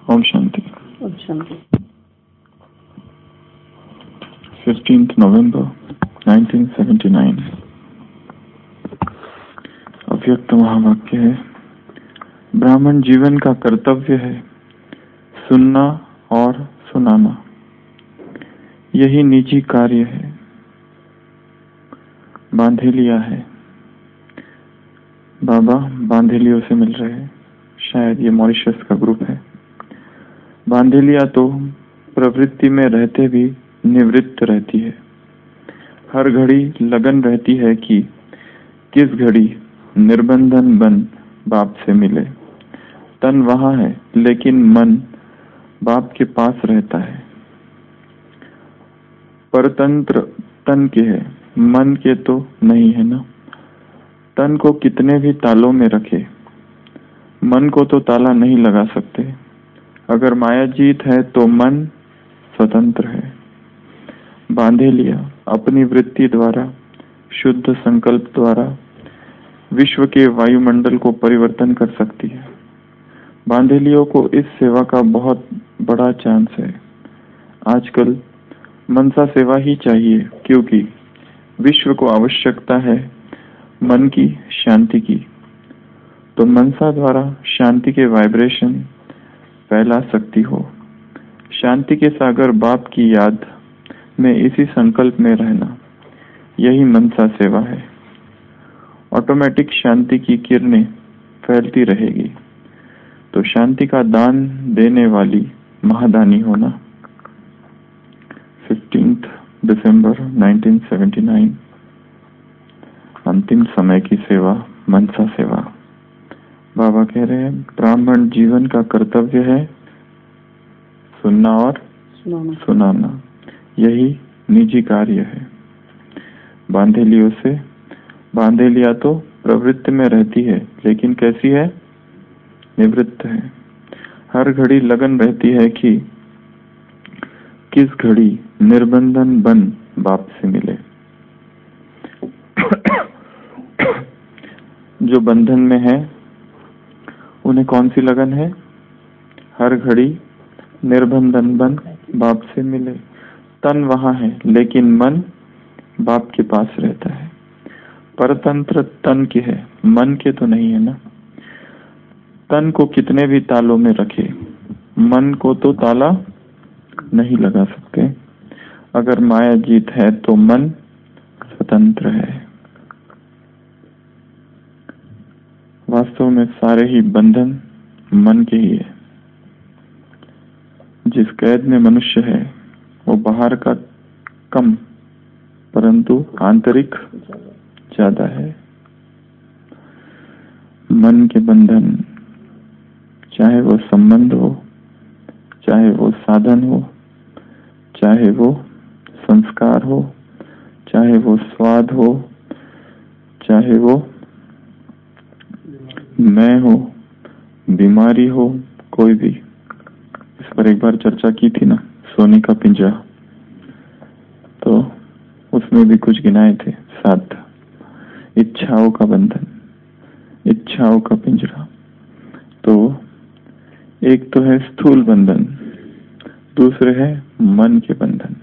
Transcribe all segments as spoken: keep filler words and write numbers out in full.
ओम Shanti. Om Shanti. Fifteenth November nineteen seventy nine. अव्यक्त महावाक्य है, ब्राह्मण जीवन का कर्तव्य है सुनना और सुनाना, यही निजी कार्य है। बांधेलिया है, बाबा बांधेलियों से मिल रहे हैं, शायद ये मॉरिशस का ग्रुप है। बांधेलिया तो प्रवृत्ति में रहते भी निवृत्त रहती है, हर घड़ी लगन रहती है कि किस घड़ी निर्बंधन बन बाप से मिले। तन वहां है लेकिन मन बाप के पास रहता है। परतंत्र तन के है, मन के तो नहीं है ना। तन को कितने भी तालों में रखे, मन को तो ताला नहीं लगा सकते। अगर माया जीत है तो मन स्वतंत्र है। बांधे लिया अपनी वृत्ति द्वारा, शुद्ध संकल्प द्वारा विश्व के वायुमंडल को परिवर्तन कर सकती है। बांधेलियों को इस सेवा का बहुत बड़ा चांस है। आजकल मनसा सेवा ही चाहिए, क्योंकि विश्व को आवश्यकता है मन की शांति की। तो मनसा द्वारा शांति के वाइब्रेशन फैला सकती हो। शांति के सागर बाप की याद में इसी संकल्प में रहना, यही मनसा सेवा है। ऑटोमेटिक शांति की किरणें फैलती रहेगी। तो शांति का दान देने वाली महादानी होना। Fifteenth December nineteen seventy nine. अंतिम समय की सेवा मनसा सेवा। बाबा कह रहे हैं, ब्राह्मण जीवन का कर्तव्य है सुनना और सुनाना, सुनाना, यही निजी कार्य है। बांधेलियों से बांधेलिया तो प्रवृत्ति में रहती है, लेकिन कैसी है? निवृत्त है। हर घड़ी लगन रहती है कि किस घड़ी निर्बंधन बन बाप से मिले। जो बंधन में है उन्हें कौन सी लगन है? हर घड़ी निर्बंधन बन बाप से मिले। तन वहां है लेकिन मन बाप के पास रहता है। परतंत्र तन के है, मन के तो नहीं है ना। तन को कितने भी तालों में रखे, मन को तो ताला नहीं लगा सकते। अगर माया जीत है तो मन स्वतंत्र है। वास्तव में सारे ही बंधन मन के ही है। जिस कैद में मनुष्य है वो बाहर का कम परंतु आंतरिक ज्यादा है। मन के बंधन, चाहे वो संबंध हो, चाहे वो साधन हो, चाहे वो संस्कार हो, चाहे वो स्वाद हो, चाहे वो मैं हो, बीमारी हो, कोई भी। इस पर एक बार चर्चा की थी ना, सोने का पिंजरा। तो उसमें भी कुछ गिनाए थे सात। इच्छाओं का बंधन, इच्छाओं का पिंजरा। तो एक तो है स्थूल बंधन, दूसरे है मन के बंधन।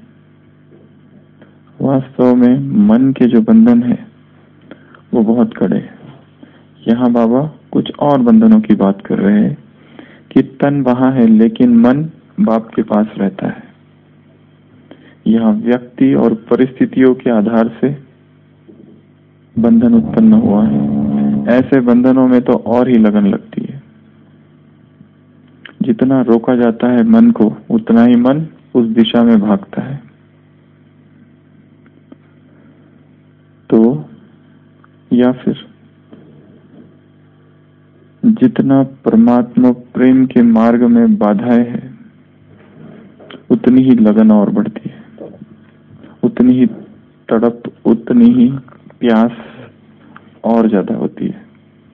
वास्तव में मन के जो बंधन है वो बहुत कड़े हैं। यहाँ बाबा कुछ और बंधनों की बात कर रहे हैं कि तन वहां है लेकिन मन बाप के पास रहता है। यहाँ व्यक्ति और परिस्थितियों के आधार से बंधन उत्पन्न हुआ है। ऐसे बंधनों में तो और ही लगन लगती है। जितना रोका जाता है मन को, उतना ही मन उस दिशा में भागता है। तो या फिर जितना परमात्मा प्रेम के मार्ग में बाधाएं है, उतनी ही लगन और बढ़ती है, उतनी ही तड़प, उतनी ही प्यास और ज्यादा होती है।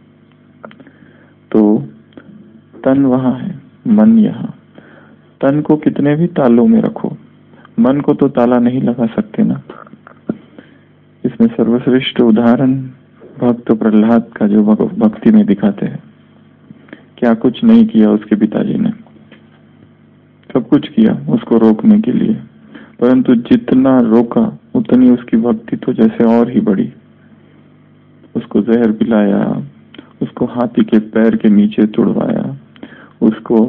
तो तन वहां है, मन यहाँ। तन को कितने भी तालों में रखो, मन को तो ताला नहीं लगा सकते ना। इसमें सर्वश्रेष्ठ उदाहरण भक्त प्रहलाद का जो भक्ति में दिखाते हैं। क्या कुछ नहीं किया उसके पिताजी ने, सब कुछ किया उसको रोकने के लिए, परंतु जितना रोका उतनी उसकी भक्ति तो जैसे और ही बढ़ी। उसको जहर पिलाया, उसको हाथी के पैर के नीचे तुड़वाया, उसको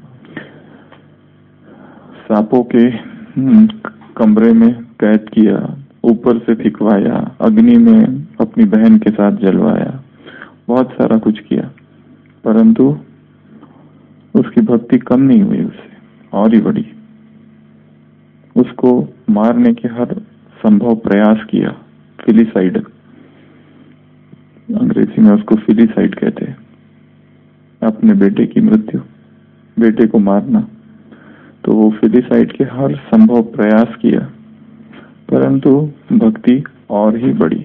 सांपों के कमरे में कैद किया, ऊपर से फिकवाया, अग्नि में अपनी बहन के साथ जलवाया, बहुत सारा कुछ किया, परंतु उसकी भक्ति कम नहीं हुई, उससे और ही बढ़ी। उसको मारने के हर संभव प्रयास किया, फिलिसाइड, अंग्रेजी में उसको फिलिसाइड कहते हैं, अपने बेटे की मृत्यु, बेटे को मारना, तो वो फिलिसाइड के हर संभव प्रयास किया, परंतु भक्ति और ही बढ़ी।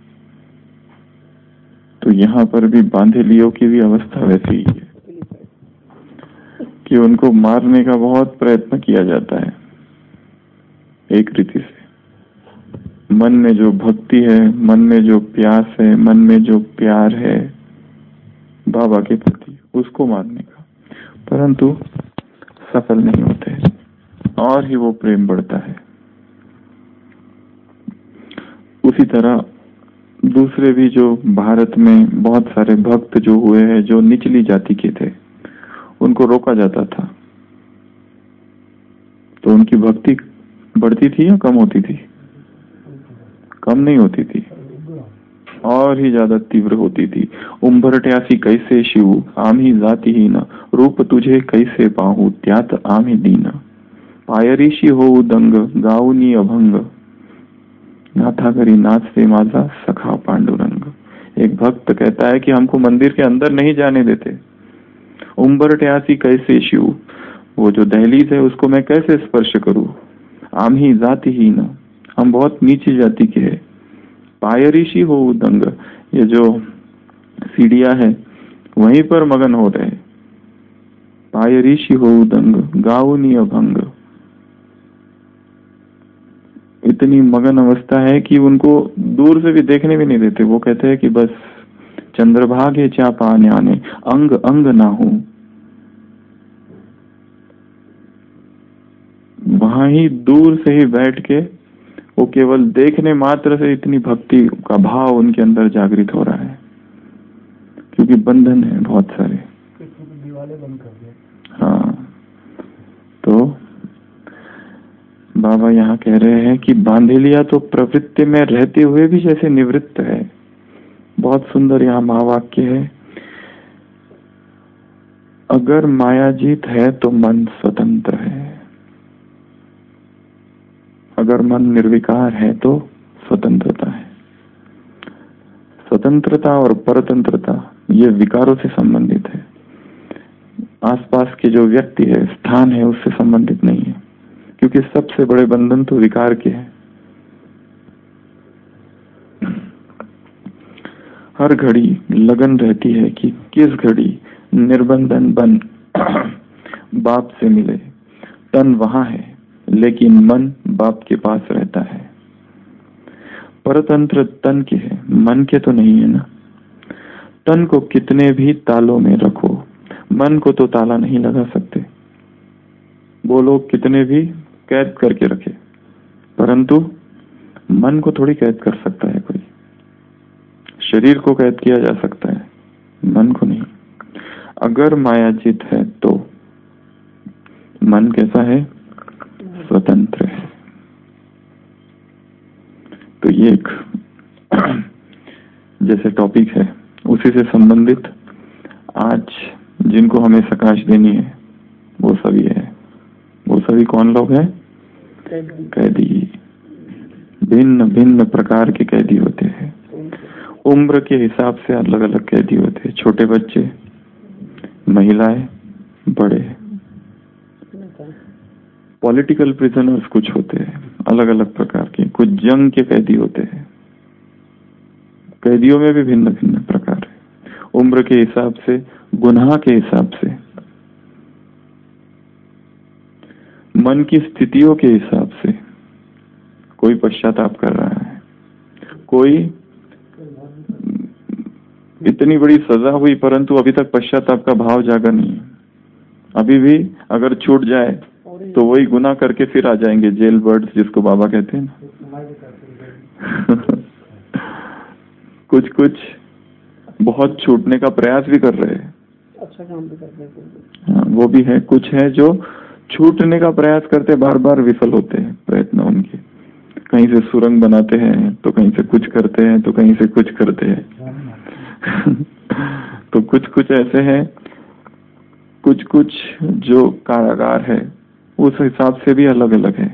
तो यहाँ पर भी बांधेलियों की भी अवस्था वैसी ही है कि उनको मारने का बहुत प्रयत्न किया जाता है। एक रीति से मन में जो भक्ति है, मन में जो प्यास है, मन में जो प्यार है बाबा के प्रति, उसको मारने का, परंतु सफल नहीं होते, और ही वो प्रेम बढ़ता है। उसी तरह दूसरे भी जो भारत में बहुत सारे भक्त जो हुए हैं, जो निचली जाति के थे, उनको रोका जाता था, तो उनकी भक्ति बढ़ती थी या कम होती थी? कम नहीं होती थी, और ही ज्यादा तीव्र होती थी। उम्भरट्यासी कैसे शिव आमी जाति ही न, रूप तुझे कैसे पाहू त्यात आमी दीना, पायरीशी हो दंग गाऊनी अभंग, नाथा करी नाच से माजा सखा पांडुरंग। एक भक्त कहता है कि हमको मंदिर के अंदर नहीं जाने देते, उम्भरट्यासी कैसे शिव, वो जो दहलीज है उसको मैं कैसे स्पर्श करूं, आम ही जाति ही न, हम बहुत नीची जाति के हैं। पायरीशी हो दंग, ये जो सीढ़ियां है वहीं पर मगन हो रहे, पायरीशी हो दंग गाऊनी अभंग, इतनी मगन अवस्था है कि उनको दूर से भी देखने भी नहीं देते। वो कहते हैं कि बस चंद्रभागे चा पाने आने, अंग अंग ना हो, वहां ही दूर से ही बैठ के वो केवल देखने मात्र से इतनी भक्ति का भाव उनके अंदर जागृत हो रहा है, क्योंकि बंधन है बहुत सारे। बंद कर दिया। हाँ, तो बाबा यहाँ कह रहे हैं कि बांधेलिया तो प्रवृत्ति में रहते हुए भी जैसे निवृत्त है। बहुत सुंदर यहाँ महावाक्य है, अगर मायाजीत है तो मन स्वतंत्र है, अगर मन निर्विकार है तो स्वतंत्रता है। स्वतंत्रता और परतंत्रता ये विकारों से संबंधित है, आसपास के जो व्यक्ति है, स्थान है, उससे संबंधित नहीं है, क्योंकि सबसे बड़े बंधन तो विकार के हैं। हर घड़ी लगन रहती है कि किस घड़ी निर्बंधन बन बाप से मिले। तन वहां है लेकिन मन बाप के पास रहता है। परतंत्र तन के है, मन के तो नहीं है ना। तन को कितने भी तालों में रखो, मन को तो ताला नहीं लगा सकते। वो लोग कितने भी कैद करके रखे, परंतु मन को थोड़ी कैद कर सकता है कोई। शरीर को कैद किया जा सकता है, मन को नहीं। अगर मायाजित है तो मन कैसा है? स्वतंत्र है। तो ये एक जैसे टॉपिक है, उसी से संबंधित आज जिनको हमें सकाश देनी है वो सभी है। वो सभी कौन लोग हैं? कैदी। भिन्न भिन्न प्रकार के कैदी होते हैं, उम्र के हिसाब से अलग अलग कैदी होते हैं। छोटे बच्चे, महिलाएं, बड़े। पॉलिटिकल प्रिजनर्स कुछ होते हैं अलग अलग प्रकार के, कुछ जंग के कैदी होते हैं। कैदियों में भी भिन्न भिन्न प्रकार है, उम्र के हिसाब से, गुनाह के हिसाब से, मन की स्थितियों के हिसाब से। कोई पश्चाताप कर रहा है, कोई इतनी बड़ी सजा हुई परंतु अभी तक पश्चाताप का भाव जागा नहीं है। अभी भी अगर छूट जाए तो वही गुनाह करके फिर आ जाएंगे, जेल बर्ड्स जिसको बाबा कहते हैं ना। कुछ कुछ बहुत छूटने का प्रयास भी कर रहे हैं, अच्छा काम भी करते हैं, हाँ वो भी है। कुछ है जो छूटने का प्रयास करते बार बार विफल होते हैं प्रयत्न उनके, कहीं से सुरंग बनाते हैं तो कहीं से कुछ करते हैं तो कहीं से कुछ करते हैं। तो कुछ कुछ ऐसे हैं, कुछ कुछ जो कारागार है उस हिसाब से भी अलग अलग है।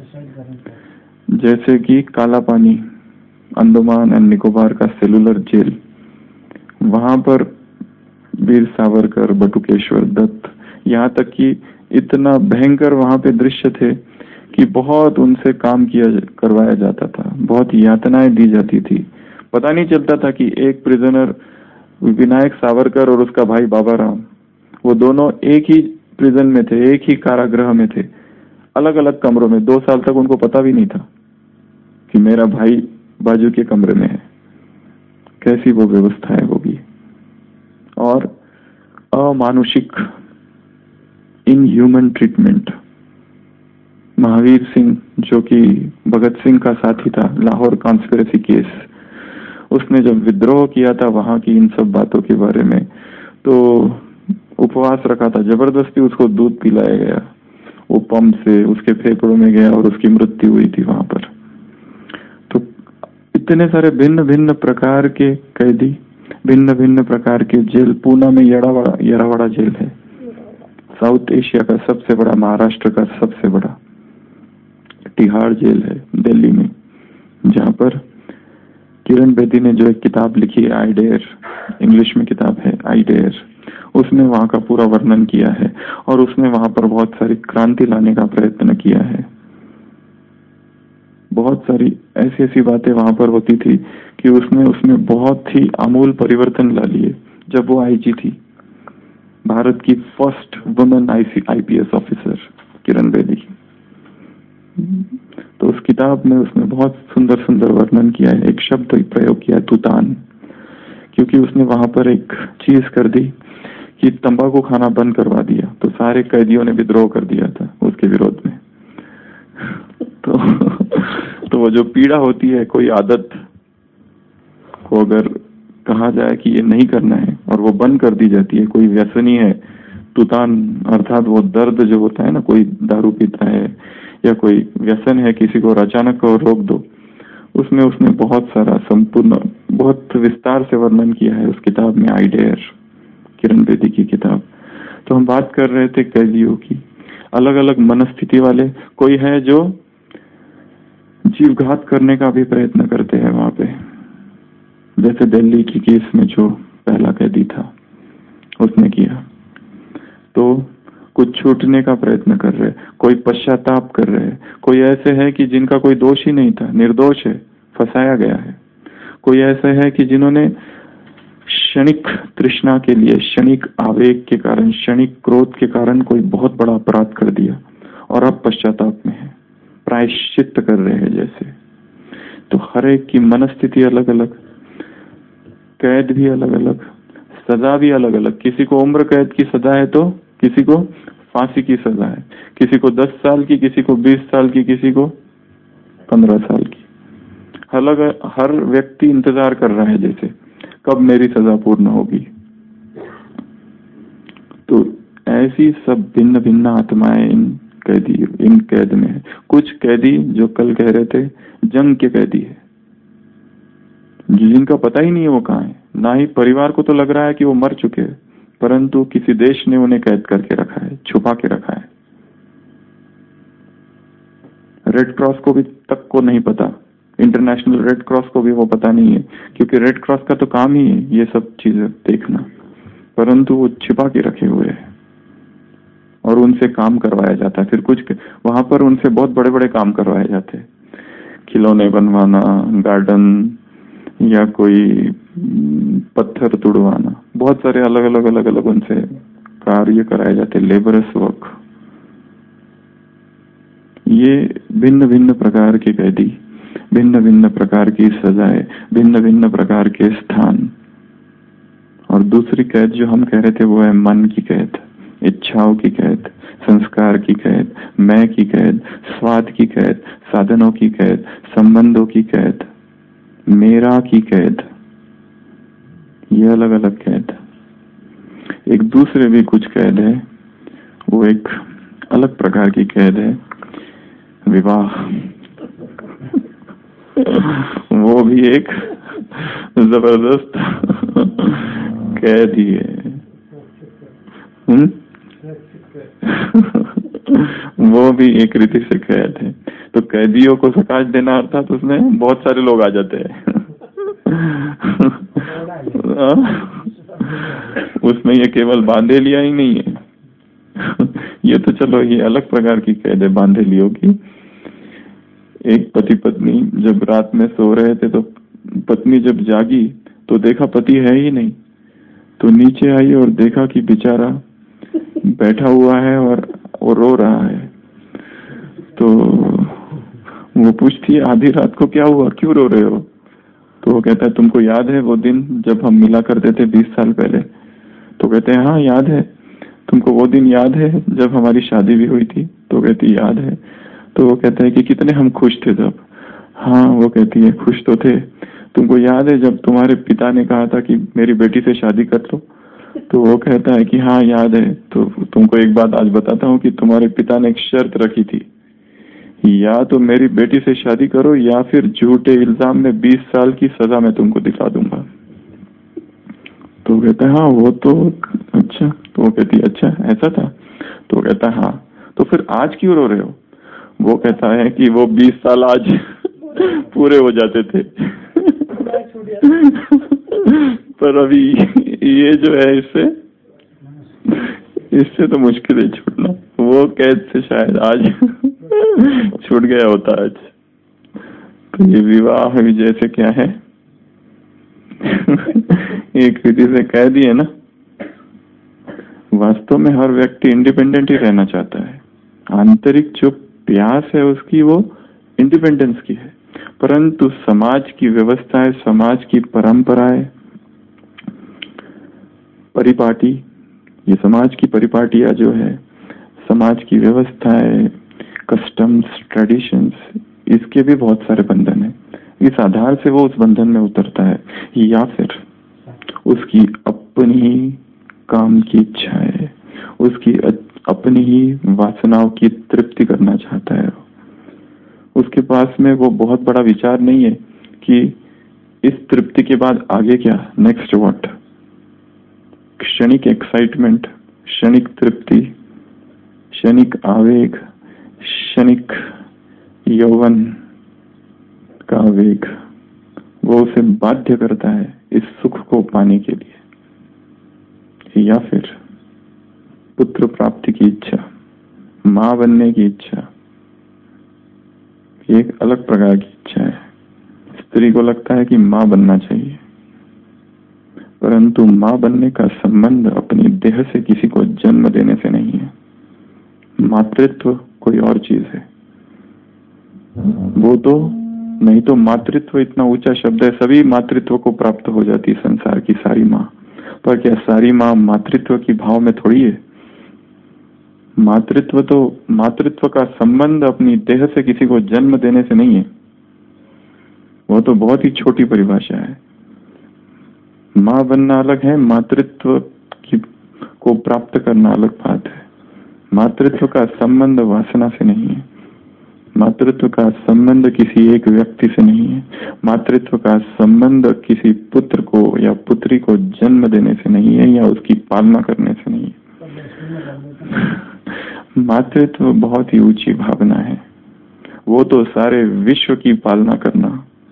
जैसे कि काला पानी, अंडमान एंड निकोबार का सेलुलर जेल, वहां पर वीर सावरकर, बटुकेश्वर दत्त, यहाँ तक कि इतना भयंकर वहां पे दृश्य थे कि बहुत उनसे काम किया करवाया जाता था, बहुत यातनाएं दी जाती थी। पता नहीं चलता था कि एक प्रिजनर विनायक सावरकर और उसका भाई बाबा राम, वो दोनों एक ही प्रिजन में थे, एक ही कारागृह में थे, अलग अलग कमरों में। दो साल तक उनको पता भी नहीं था कि मेरा भाई बाजू के कमरे में है। कैसी वो व्यवस्था है वो भी, और अमानुषिक इनह्यूमन ट्रीटमेंट। महावीर सिंह जो कि भगत सिंह का साथी था, लाहौर कॉन्स्पिरेसी केस, उसने जब विद्रोह किया था वहां की इन सब बातों के बारे में, तो उपवास रखा था, जबरदस्ती उसको दूध पिलाया गया, वो पंप से उसके फेफड़ों में गया और उसकी मृत्यु हुई थी वहां पर। तो इतने सारे भिन्न भिन्न प्रकार के कैदी, भिन्न भिन्न प्रकार के जेल। पूना में यड़ावाड़ा यरावाड़ा जेल है, साउथ एशिया का सबसे बड़ा, महाराष्ट्र का सबसे बड़ा। तिहाड़ जेल है दिल्ली में, जहां पर किरण बेदी ने जो एक किताब लिखी है, आई डेयर, इंग्लिश में किताब है आई डेयर, उसमें वहां का पूरा वर्णन किया है और उसने वहां पर बहुत सारी क्रांति लाने का प्रयत्न किया है। बहुत सारी ऐसी ऐसी बातें वहां पर होती थी कि उसने उसमें बहुत ही आमूल परिवर्तन ला लिए। जब वो आईजी थी, भारत की first women IPS officer Kiran Bedi, तो उस किताब में उसने बहुत सुंदर सुंदर वर्णन किया है। एक शब्द प्रयोग किया, तुतान, क्योंकि उसने वहां पर एक चीज कर दी कि तंबाकू खाना बंद करवा दिया, तो सारे कैदियों ने विद्रोह कर दिया था उसके विरोध में। तो तो वो जो पीड़ा होती है, कोई आदत को अगर कहा जाए कि ये नहीं करना है और वो बंद कर दी जाती है, कोई व्यसनी है, तुतान अर्थात वो दर्द जो होता है ना, कोई दारू पीता है या कोई व्यसन है किसी को, अचानक को रोक दो, उसमें उसने बहुत सारा संपूर्ण बहुत विस्तार से वर्णन किया है उस किताब में, आई डेयर, किरण बेदी की किताब। तो हम बात कर रहे थे कैदियों की, अलग अलग मनस्थिति वाले। कोई है जो जीवघात करने का भी प्रयत्न करते हैं वहां पे, जैसे दिल्ली की केस में जो पहला कैदी था उसने किया। तो कुछ छूटने का प्रयत्न कर रहे, कोई पश्चाताप कर रहे, कोई ऐसे है कि जिनका कोई दोष ही नहीं था, निर्दोष है, फंसाया गया है। कोई ऐसे है कि जिन्होंने क्षणिक तृष्णा के लिए, क्षणिक आवेग के कारण, क्षणिक क्रोध के कारण कोई बहुत बड़ा अपराध कर दिया और अब पश्चाताप में है, प्रायश्चित कर रहे हैं जैसे। तो हर एक की मनस्थिति अलग अलग, कैद भी अलग अलग, सजा भी अलग अलग। किसी को उम्र कैद की सजा है तो किसी को फांसी की सजा है, किसी को दस साल की, किसी को बीस साल की, किसी को पंद्रह साल की। अलग, हर व्यक्ति इंतजार कर रहा है जैसे कब मेरी सजा पूर्ण होगी। तो ऐसी सब भिन्न भिन्न आत्माएं इन कैदी इन कैद में है। कुछ कैदी जो कल कह रहे थे जंग के कैदी है, जिनका पता ही नहीं है वो कहाँ है, ना ही परिवार को तो लग रहा है कि वो मर चुके हैं, परंतु किसी देश ने उन्हें कैद करके रखा है, छुपा के रखा है। रेड क्रॉस को भी तक को नहीं पता, इंटरनेशनल रेड क्रॉस को भी वो पता नहीं है, क्योंकि रेड क्रॉस का तो काम ही है ये सब चीजें देखना, परंतु वो छिपा के रखे हुए हैं और उनसे काम करवाया जाता है। फिर कुछ वहां पर उनसे बहुत बड़े बड़े काम करवाए जाते हैं, खिलौने बनवाना, गार्डन, या कोई पत्थर तुड़वाना, बहुत सारे अलग अलग अलग अलग उनसे कार्य कराए जाते, लेबरस वर्क। ये भिन्न भिन्न प्रकार के कैदी, भिन्न भिन्न प्रकार की सजाएं, भिन्न भिन्न प्रकार के स्थान। और दूसरी कैद जो हम कह रहे थे वो है मन की कैद, इच्छाओं की कैद, संस्कार की कैद, मैं की कैद, स्वाद की कैद, साधनों की कैद, संबंधों की कैद, मेरा की कैद, ये अलग अलग कैद। एक दूसरे भी कुछ कैद है, वो एक अलग प्रकार की कैद है, विवाह। वो भी एक जबरदस्त कैद ही है। हुँ? वो भी एक रीति से कैद है। तो कैदियों को सकाश देना अर्थात उसमें बहुत सारे लोग आ जाते हैं। उसमें ये केवल बांधे लिया ही नहीं है। ये तो चलो ये अलग प्रकार की कैद है बांधे लियो की। एक पति पत्नी जब रात में सो रहे थे तो पत्नी जब जागी तो देखा पति है ही नहीं, तो नीचे आई और देखा कि बेचारा बैठा हुआ है और वो रो रहा है। तो वो पूछती है आधी रात को क्या हुआ, क्यों रो रहे हो? तो वो कहता है तुमको याद है वो दिन जब हम मिला करते थे बीस साल पहले? तो कहते हैं हाँ याद है। तुमको वो दिन याद है जब हमारी शादी भी हुई थी? तो कहती याद है। तो वो कहता है कि कितने हम खुश थे तब? हाँ, वो कहती है खुश तो थे। तुमको याद है जब तुम्हारे पिता ने कहा था कि मेरी बेटी से शादी कर लो? तो वो कहता है कि हाँ याद है। तो तुमको एक बात आज बताता हूँ कि तुम्हारे पिता ने एक शर्त रखी थी, या तो मेरी बेटी से शादी करो या फिर झूठे इल्जाम में बीस साल की सजा मैं तुमको दिला दूंगा। तो कहता है हाँ वो तो अच्छा। तो वो कहती अच्छा ऐसा था? तो कहता हाँ। तो फिर आज क्यों रो रहे हो? वो कहता है कि वो बीस साल आज पूरे हो जाते थे। पर अभी ये जो है इससे इससे तो मुश्किल है छूटना। वो कैद से शायद आज छूट गया होता आज। तो ये विवाह भी जैसे क्या है एक विधि से कैद ही है ना। वास्तव में हर व्यक्ति इंडिपेंडेंट ही रहना चाहता है। आंतरिक जो प्यास है उसकी वो इंडिपेंडेंस की है, परंतु समाज की व्यवस्थाएं, समाज की परंपराएं, परिपाटी, ये समाज की परिपाटियां जो है, समाज की व्यवस्थाएं, कस्टम्स, ट्रेडिशंस, इसके भी बहुत सारे बंधन है। इस आधार से वो उस बंधन में उतरता है, या फिर उसकी अपनी काम की इच्छा है, उसकी अपनी ही वासनाओं की तृप्ति करना चाहता है। उसके पास में वो बहुत बड़ा विचार नहीं है कि इस तृप्ति के बाद आगे क्या, नेक्स्ट व्हाट। क्षणिक एक्साइटमेंट, क्षणिक तृप्ति, क्षणिक आवेग, क्षणिक यौवन का आवेग, वो उसे बाध्य करता है इस सुख को पाने के लिए। या फिर पुत्र प्राप्ति की इच्छा, मां बनने की इच्छा, एक अलग प्रकार की इच्छा है। स्त्री को लगता है कि मां बनना चाहिए, परंतु मां बनने का संबंध अपनी देह से किसी को जन्म देने से नहीं है। मातृत्व कोई और चीज है। वो तो नहीं तो मातृत्व इतना ऊंचा शब्द है, सभी मातृत्व को प्राप्त हो जाती है संसार की सारी माँ। पर क्या सारी माँ मातृत्व की भाव में थोड़ी है? मातृत्व तो मातृत्व का संबंध अपनी देह से किसी को जन्म देने से नहीं है। वो तो बहुत ही छोटी परिभाषा है। माँ बनना अलग है, मातृत्व की को प्राप्त करना अलग बात है। मातृत्व का संबंध वासना से नहीं है। मातृत्व का संबंध किसी एक व्यक्ति से नहीं है। मातृत्व का संबंध किसी पुत्र को या पुत्री को जन्म देने से नहीं है, या उसकी पालना करने से नहीं है। मातृत्व बहुत ही ऊंची भावना है। वो तो सारे विश्व की पालना करना,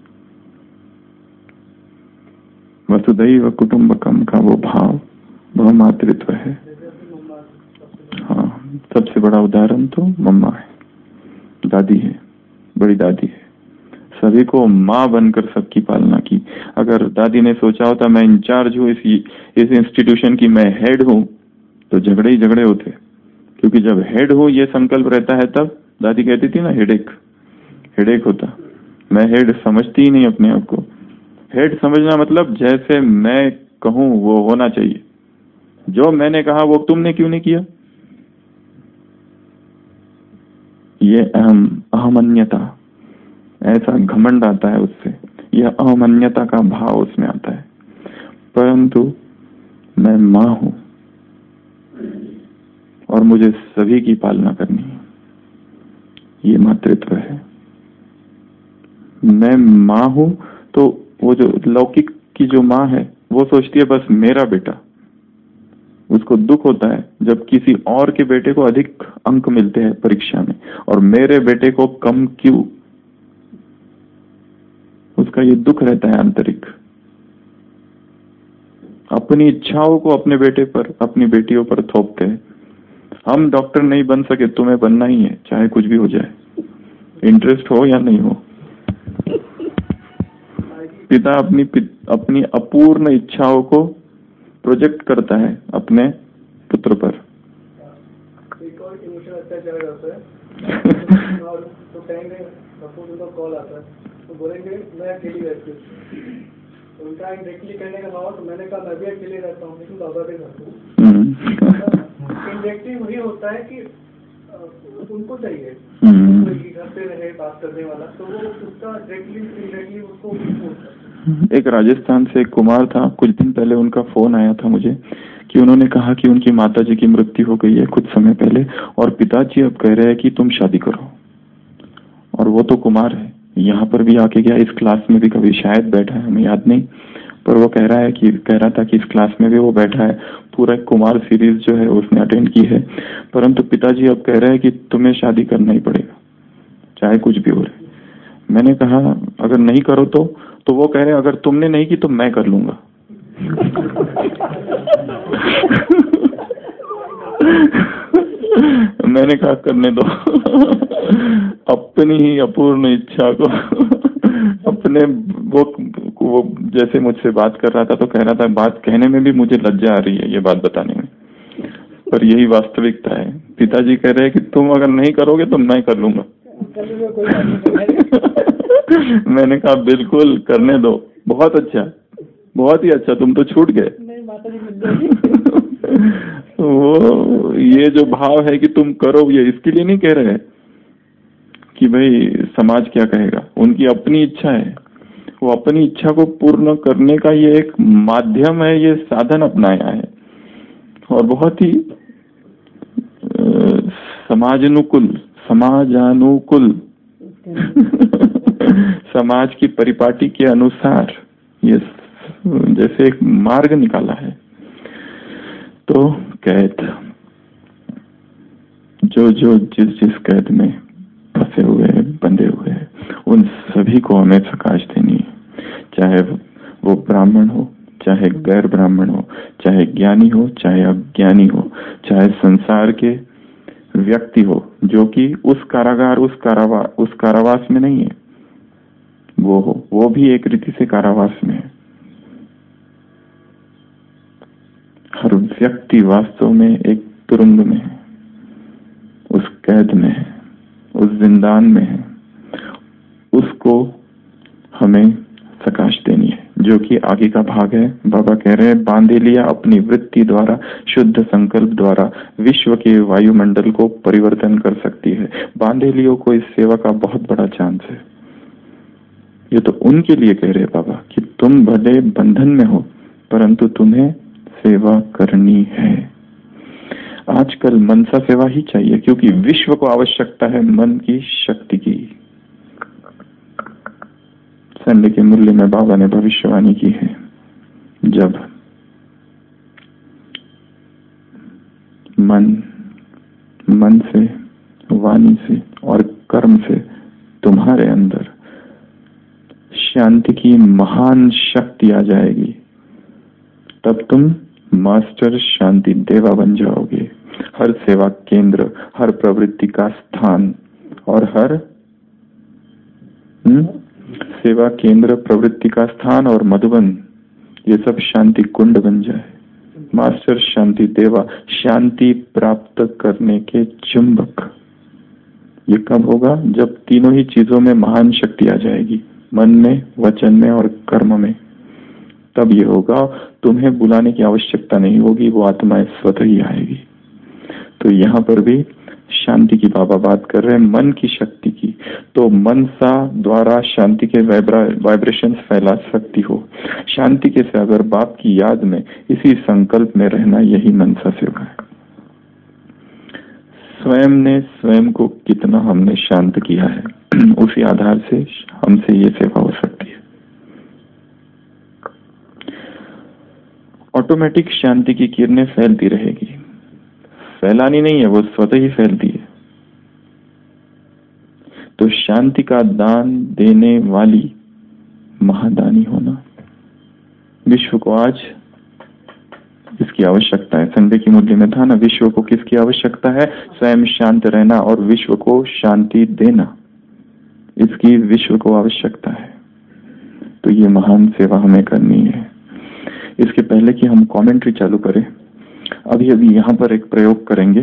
वसुधैव कुटुंबकम का वो भाव, वह मातृत्व है। हाँ, सबसे बड़ा उदाहरण तो मम्मा है, दादी है, बड़ी दादी है। सभी को माँ बनकर सबकी पालना की। अगर दादी ने सोचा होता मैं इंचार्ज हूँ इस इस इंस्टीट्यूशन की, मैं हेड हूँ, तो झगड़े ही झगड़े होते। क्योंकि जब हेड हो ये संकल्प रहता है, तब दादी कहती थी ना हेडेक हेडेक होता। मैं हेड समझती ही नहीं अपने आप को। हेड समझना मतलब जैसे मैं कहूँ वो होना चाहिए, जो मैंने कहा वो तुमने क्यों नहीं किया। ये अहम अहमन्यता, ऐसा घमंड आता है उससे, यह अहमन्यता का भाव उसमें आता है। परंतु मैं माँ हूं और मुझे सभी की पालना करनी है, ये मातृत्व है। मैं माँ हूं तो वो जो लौकिक की जो माँ है वो सोचती है बस मेरा बेटा, उसको दुख होता है जब किसी और के बेटे को अधिक अंक मिलते हैं परीक्षा में और मेरे बेटे को कम क्यों, उसका ये दुख रहता है आंतरिक। अपनी इच्छाओं को अपने बेटे पर, अपनी बेटियों पर थोपते हैं। हम डॉक्टर नहीं बन सके, तुम्हें बनना ही है, चाहे कुछ भी हो जाए, इंटरेस्ट हो या नहीं हो। पिता अपनी अपनी अपूर्ण इच्छाओं को प्रोजेक्ट करता है अपने पुत्र पर। एक और इमोशनल अत्याचार होता है और तो कहेंगे सपोज उनका कॉल आता है तो बोलेंगे मैं अकेली रहती हूँ, उनका इंडायरेक्टली कहने का भाव तो मैंने कहा मैं भी अकेले रहता हूँ लेकिन बाबा भी रहता हूँ। इंडायरेक्टली वही होता है कि उनको चाहिए घर पे रहे बात करने वाला, तो वो उसका डायरेक्टली इंडायरेक्टली उसको बोलता है। एक राजस्थान से एक कुमार था, कुछ दिन पहले उनका फोन आया था मुझे कि उन्होंने कहा कि उनकी माताजी की मृत्यु हो गई है कुछ समय पहले और पिताजी अब कह रहे हैं कि तुम शादी करो। और वो तो कुमार है, यहाँ पर भी आके गया, इस क्लास में भी कभी शायद बैठा है, हमें याद नहीं, पर वो कह रहा है कि कह रहा था कि इस क्लास में भी वो बैठा है, पूरा कुमार सीरीज जो है उसने अटेंड की है। परंतु पिताजी अब कह रहे हैं कि तुम्हें शादी करना ही पड़ेगा चाहे कुछ भी हो रहे। मैंने कहा अगर नहीं करो तो तो वो कह रहे अगर तुमने नहीं की तो मैं कर लूंगा। मैंने कहा करने दो। अपनी ही अपूर्ण इच्छा को अपने वो, वो जैसे मुझसे बात कर रहा था तो कह रहा था बात कहने में भी मुझे लज्जा आ रही है ये बात बताने में, पर यही वास्तविकता है। पिताजी कह रहे हैं कि तुम अगर नहीं करोगे तो मैं कर लूंगा। मैंने कहा बिल्कुल करने दो, बहुत अच्छा, बहुत ही अच्छा, तुम तो छूट गए। वो ये जो भाव है कि तुम करो, ये इसके लिए नहीं कह रहे हैं कि भाई समाज क्या कहेगा, उनकी अपनी इच्छा है, वो अपनी इच्छा को पूर्ण करने का ये एक माध्यम है, ये साधन अपनाया है और बहुत ही समाजानुकूल समाजानुकूल समाज की परिपाटी के अनुसार ये जैसे एक मार्ग निकाला है। तो कैद, जो जो जिस जिस कैद में फंसे हुए हैं, बंधे हुए हैं, उन सभी को हमें प्रकाश देनी है, चाहे वो ब्राह्मण हो, चाहे गैर ब्राह्मण हो, चाहे ज्ञानी हो, चाहे अज्ञानी हो, चाहे संसार के व्यक्ति हो जो कि उस कारागार उस कारावास उस कारावास में नहीं है, वो हो, वो भी एक रीति से कारावास में है। हर व्यक्ति वास्तव में एक तुरुंग में है, उस कैद में है, उस जिंदान में है, उसको हमें प्रकाश देनी है, जो कि आगे का भाग है। बाबा कह रहे हैं बांधे लिया अपनी वृत्ति द्वारा, शुद्ध संकल्प द्वारा विश्व के वायुमंडल को परिवर्तन कर सकती है। बांधे लियो को इस सेवा का बहुत बड़ा चांस है। ये तो उनके लिए कह रहे हैं बाबा कि तुम भले बंधन में हो परंतु तुम्हें सेवा करनी है। आजकल मनसा सेवा ही चाहिए क्योंकि विश्व को आवश्यकता है मन की शक्ति की। संडे के मूल्य में बाबा ने भविष्यवाणी की है, जब मन मन से, वाणी से और कर्म से तुम्हारे अंदर शांति की महान शक्ति आ जाएगी, तब तुम मास्टर शांति देवा बन जाओगे। हर सेवा केंद्र, हर प्रवृत्ति का स्थान और हर हुँ? सेवा केंद्र, प्रवृत्ति का स्थान और मधुबन, ये सब शांति कुंड बन जाए। मास्टर शांति देवा, शांति प्राप्त करने के चुंबक। ये कब होगा? जब तीनों ही चीजों में महान शक्ति आ जाएगी, मन में, वचन में और कर्म में, तब ये होगा। तुम्हें बुलाने की आवश्यकता नहीं होगी, वो आत्मा स्वतः ही आएगी। तो यहाँ पर भी शांति की बाबा बात कर रहे हैं, मन की शक्ति की। तो मनसा द्वारा शांति के वाइब्रेशंस फैला सकती हो। शांति के सागर बाप की याद में इसी संकल्प में रहना, यही मनसा सेवा है। स्वयं ने स्वयं को कितना हमने शांत किया है, उसी आधार से हमसे ये सेवा हो सकती है। ऑटोमेटिक शांति की किरणें फैलती रहेगी, फैलानी नहीं है, वो स्वतः ही फैलती है। तो शांति का दान देने वाली महादानी होना, विश्व को आज इसकी आवश्यकता है। संडे की मुद्दे में था ना, विश्व को किसकी आवश्यकता है? स्वयं शांत रहना और विश्व को शांति देना, इसकी विश्व को आवश्यकता है। तो ये महान सेवा हमें करनी है। इसके पहले कि हम कमेंट्री चालू करें, अभी अभी यहाँ पर एक प्रयोग करेंगे।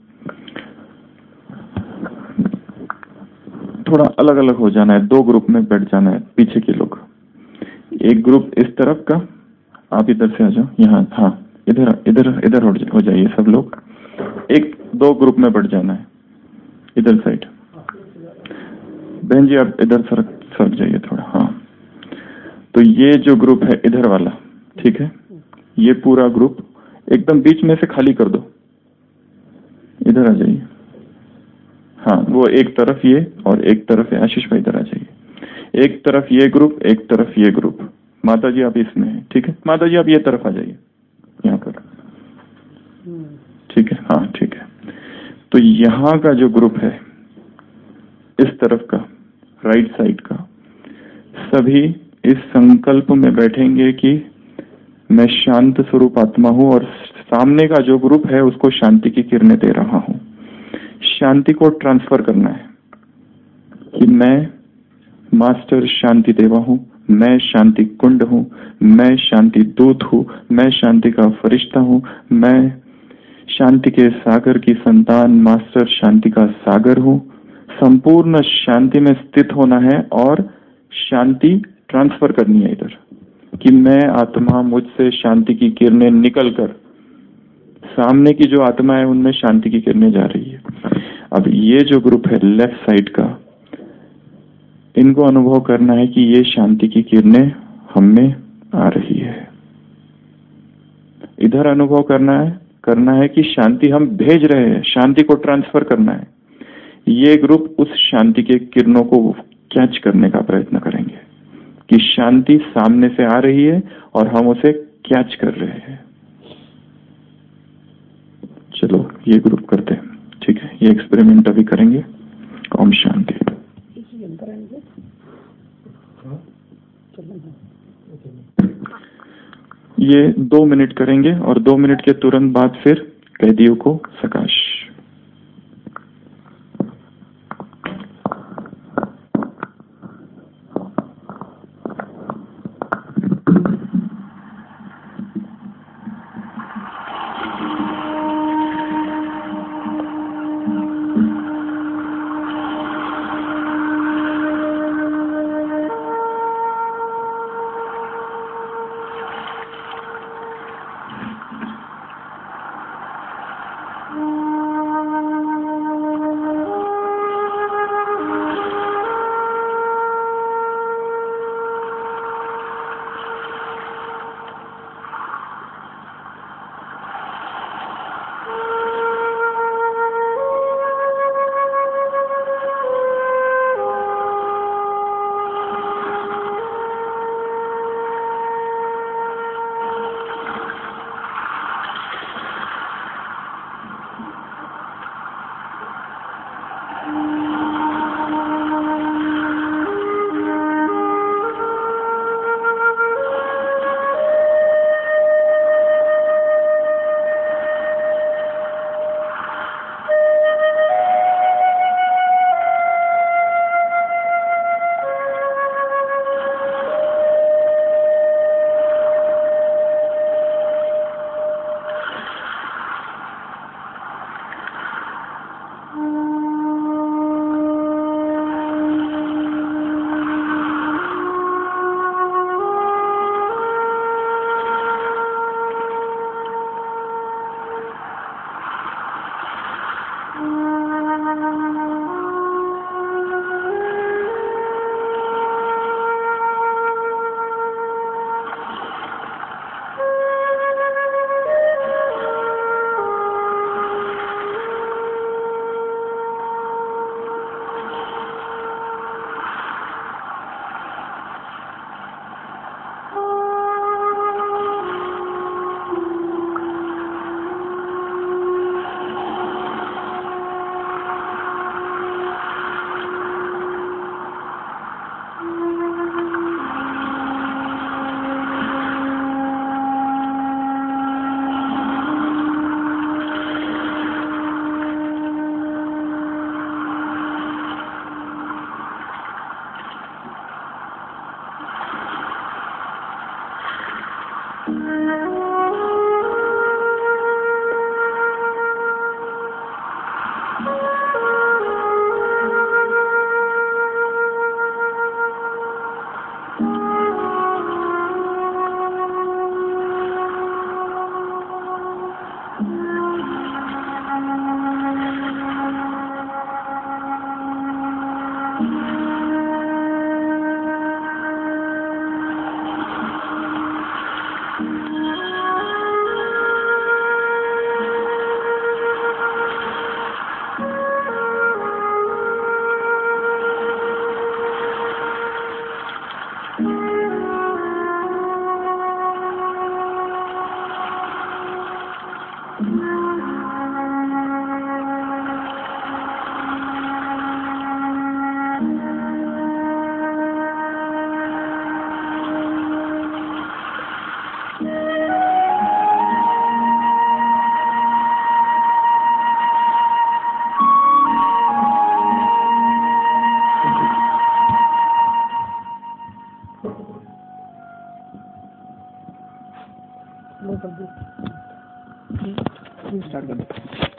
थोड़ा अलग अलग हो जाना है, दो ग्रुप में बैठ जाना है पीछे के लोग। एक ग्रुप इस तरफ का, आप इधर से आ जाओ, यहाँ, हाँ इधर इधर इधर हो जाइए सब लोग। एक दो ग्रुप में बैठ जाना है, इधर साइड। बहन जी आप इधर सरक सरक जाइए थोड़ा, हाँ। तो ये जो ग्रुप है इधर वाला, ठीक है, ये पूरा ग्रुप एकदम बीच में से खाली कर दो, इधर आ जाइए। हाँ, वो एक तरफ ये और एक तरफ है। आशीष भाई इधर आ जाइए। एक तरफ ये ग्रुप, एक तरफ ये ग्रुप। माता जी आप इसमें हैं, ठीक है। माता जी आप ये तरफ आ जाइए, यहाँ पर, ठीक है, हाँ ठीक है। तो यहाँ का जो ग्रुप है इस तरफ का, राइट साइड का, सभी इस संकल्प में बैठेंगे कि मैं शांत स्वरूप आत्मा हूं और सामने का जो ग्रुप है उसको शांति की किरणें दे रहा हूं। शांति को ट्रांसफर करना है कि मैं मास्टर शांति देवा हूं, मैं शांति कुंड हूं, मैं शांति दूत हूं, मैं शांति का फरिश्ता हूं, मैं शांति के सागर की संतान मास्टर शांति का सागर हूं। संपूर्ण शांति में स्थित होना है और शांति ट्रांसफर करनी है इधर, कि मैं आत्मा, मुझसे शांति की किरणें निकलकर सामने की जो आत्मा है उनमें शांति की किरणें जा रही है। अब ये जो ग्रुप है लेफ्ट साइड का, इनको अनुभव करना है कि ये शांति की किरणें हम में आ रही है। इधर अनुभव करना है करना है कि शांति हम भेज रहे हैं, शांति को ट्रांसफर करना है। ये ग्रुप उस शांति के किरणों को कैच करने का प्रयत्न करेंगे कि शांति सामने से आ रही है और हम उसे कैच कर रहे हैं। चलो ये ग्रुप करते हैं, ठीक है। ये एक्सपेरिमेंट अभी करेंगे। ओम शांति। ये दो मिनट करेंगे और दो मिनट के तुरंत बाद फिर कैदियों को सकाश। Mm-hmm. स्टार्ट कर दो।